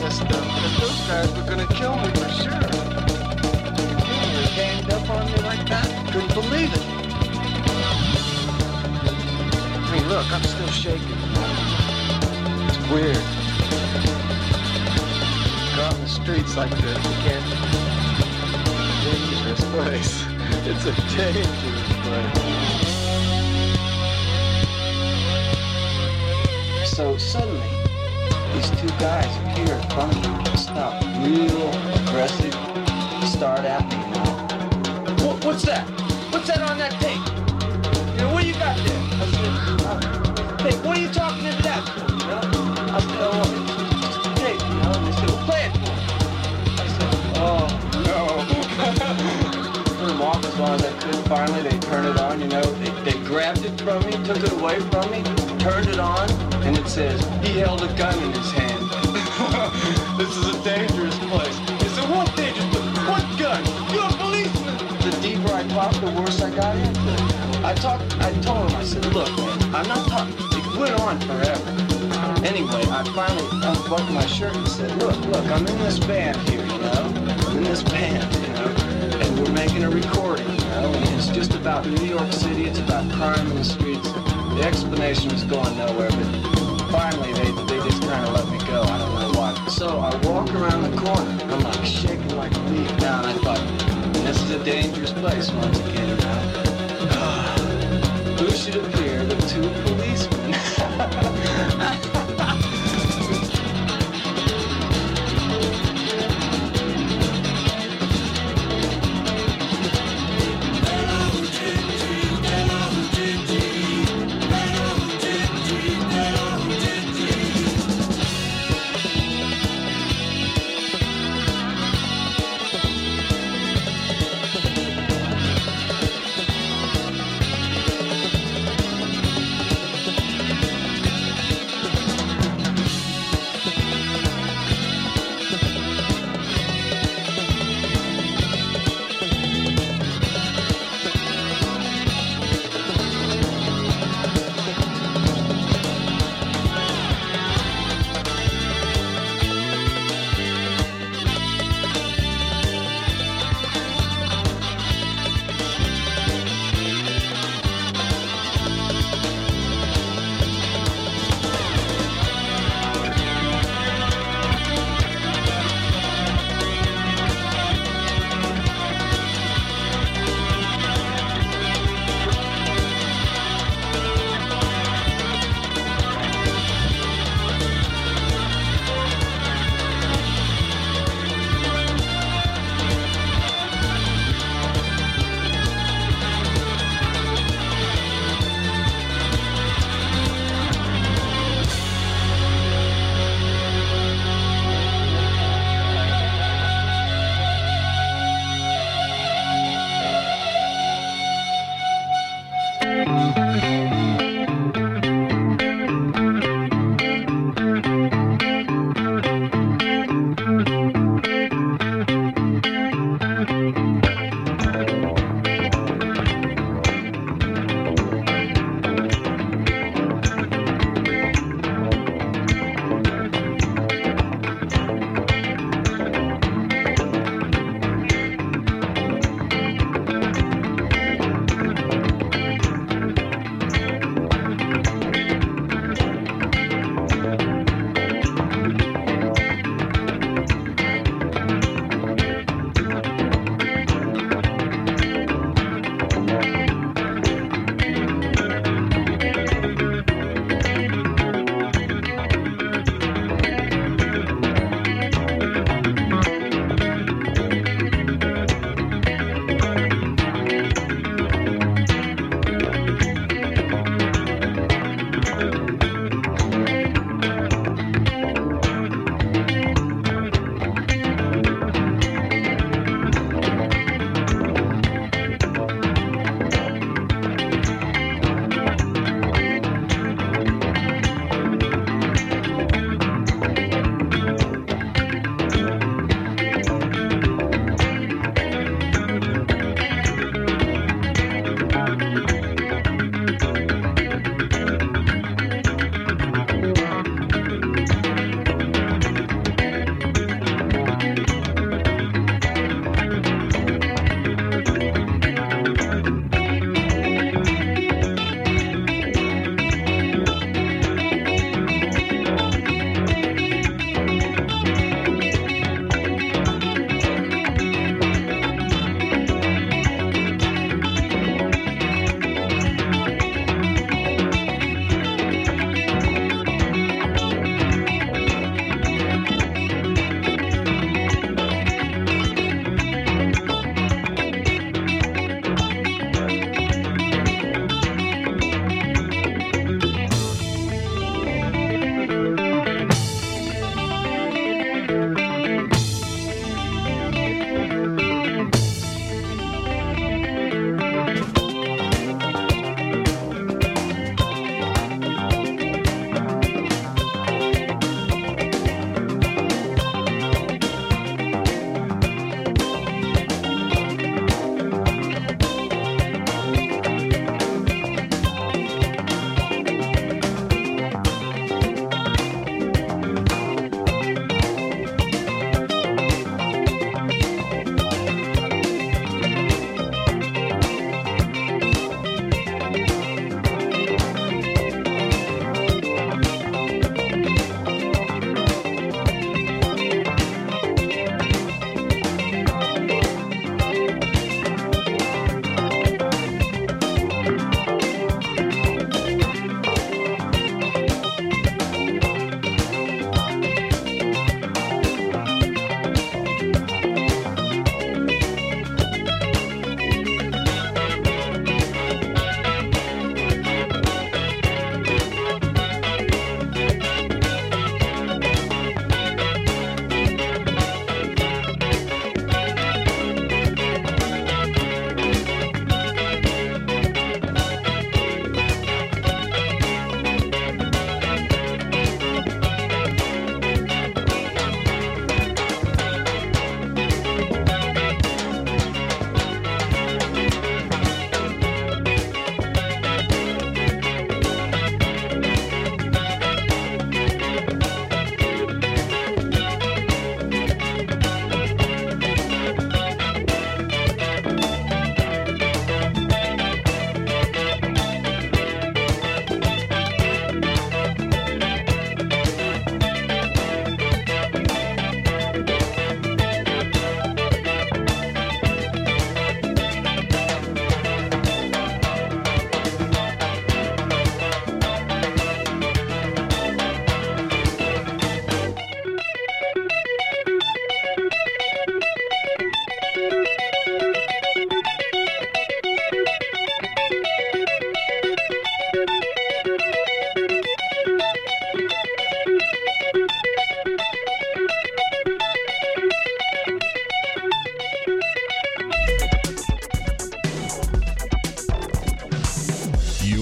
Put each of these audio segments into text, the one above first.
this stuff, because those guys were gonna kill me for sure. You were ganged up on me like that? Couldn't believe it. I mean, look, I'm still shaking. It's weird. Go out in the streets like this, you can't. Dangerous place. It's a dangerous place. So suddenly, these two guys appear in front of me and stop real aggressive, start at me, you know. What's that? What's that on that tape? You know, what do you got there? I said, hey, what are you talking into that for, you know? I said, oh, it's just a tape, you know? And they said, well, play it for me. I said, oh, no. Threw them off as long as I could. Finally, they turned it on, you know. They grabbed it from me, took it away from me, turned it on, and it says, he held a gun in his hand. This is a dangerous place. He said, what dangerous place? What gun? You're a policeman. The deeper I talked, the worse I got into it. I told him, I said, look, man, I'm not talking. It went on forever. Anyway, I finally unbuttoned my shirt and said, look, I'm in this band here, you know? I'm in this band, you know? And we're making a recording, you know? And it's just about New York City. It's about crime in the streets. The explanation was going nowhere, but finally they just kind of let me go. I don't know why. So I walk around the corner. I'm like shaking like a leaf now, and I thought, this is a dangerous place once again, you know? Who should appear but two policemen?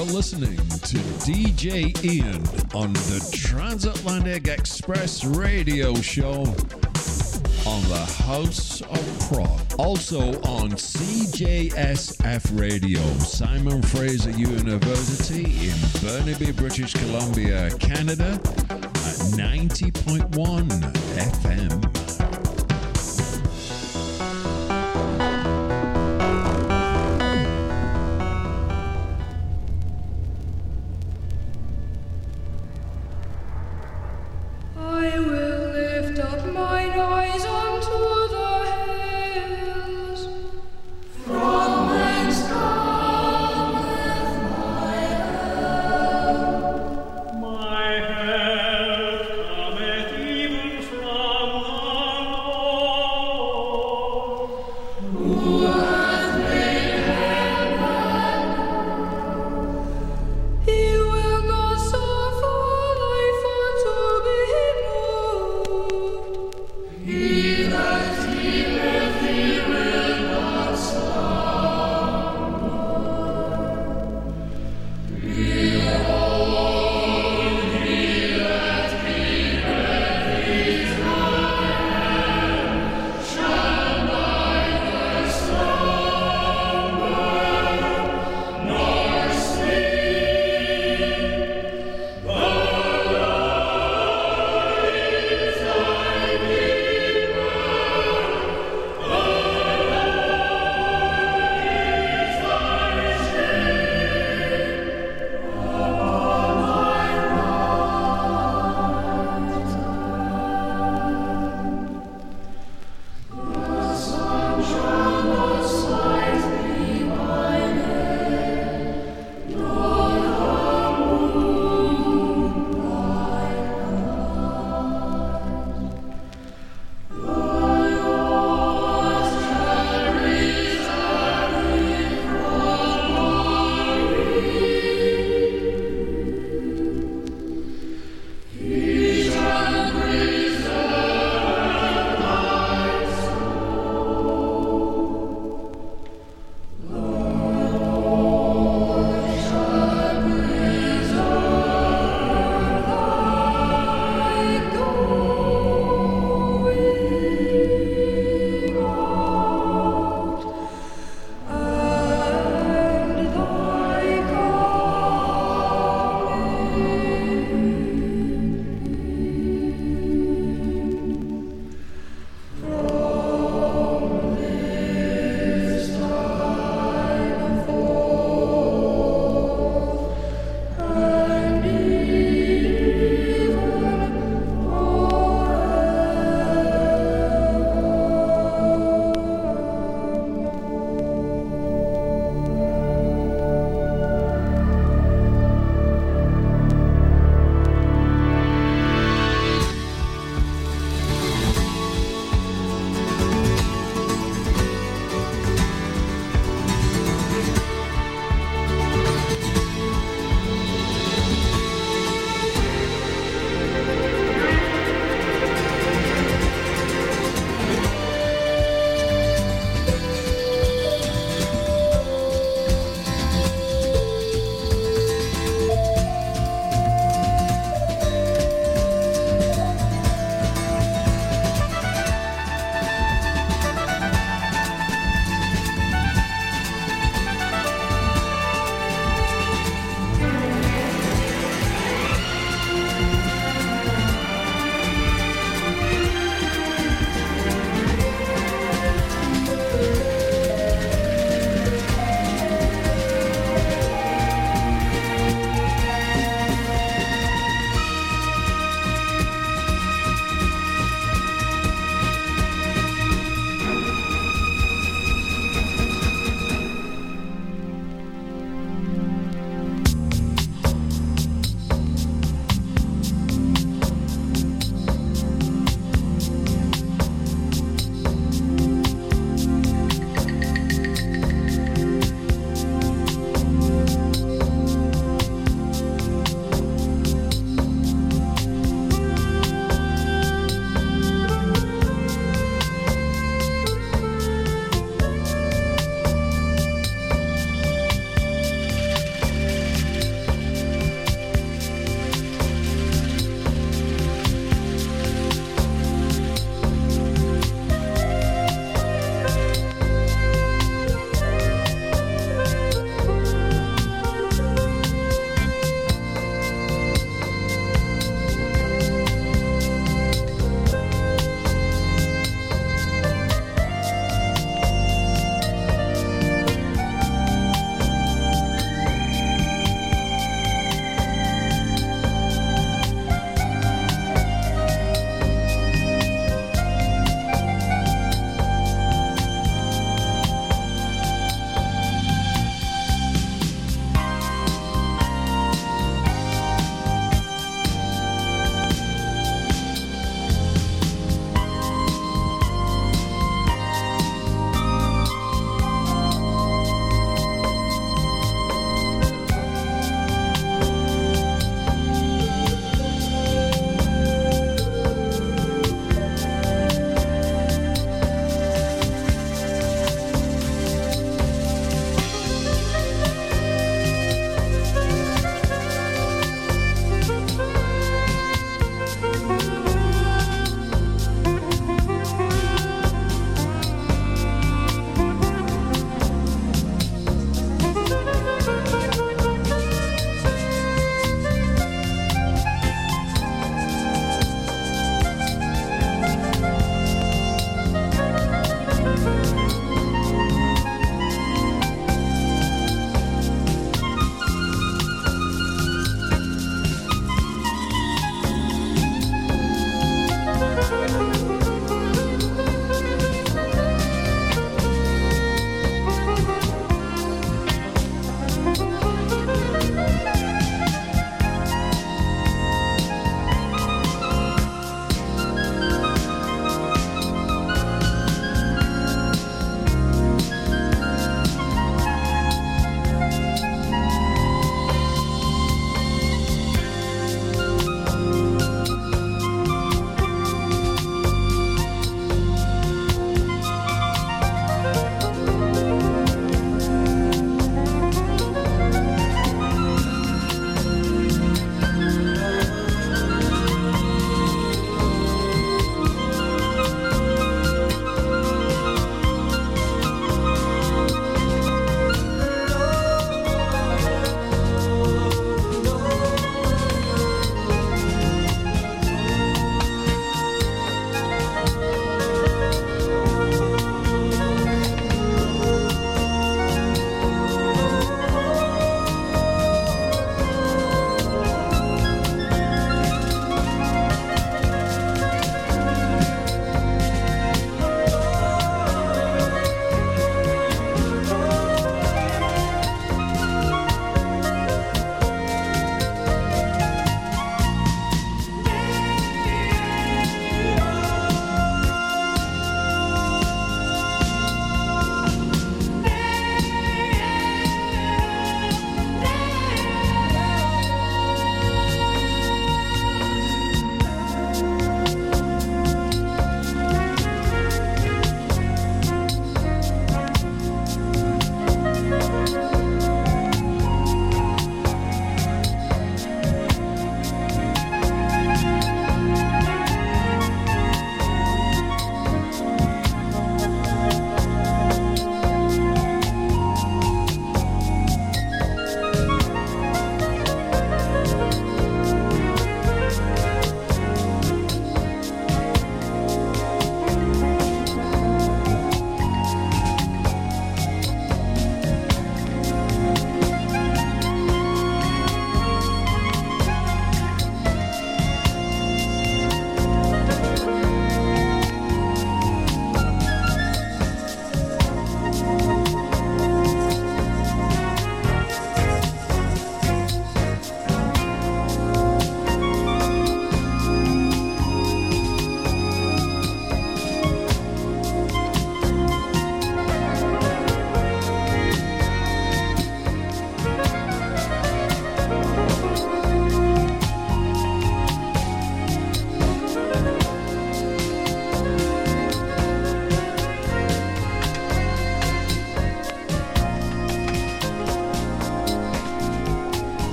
You're listening to DJ Ian on the Transatlantic Express radio show on the House of Prog. Also on CJSF Radio, Simon Fraser University in Burnaby, British Columbia, Canada at 90.1 FM.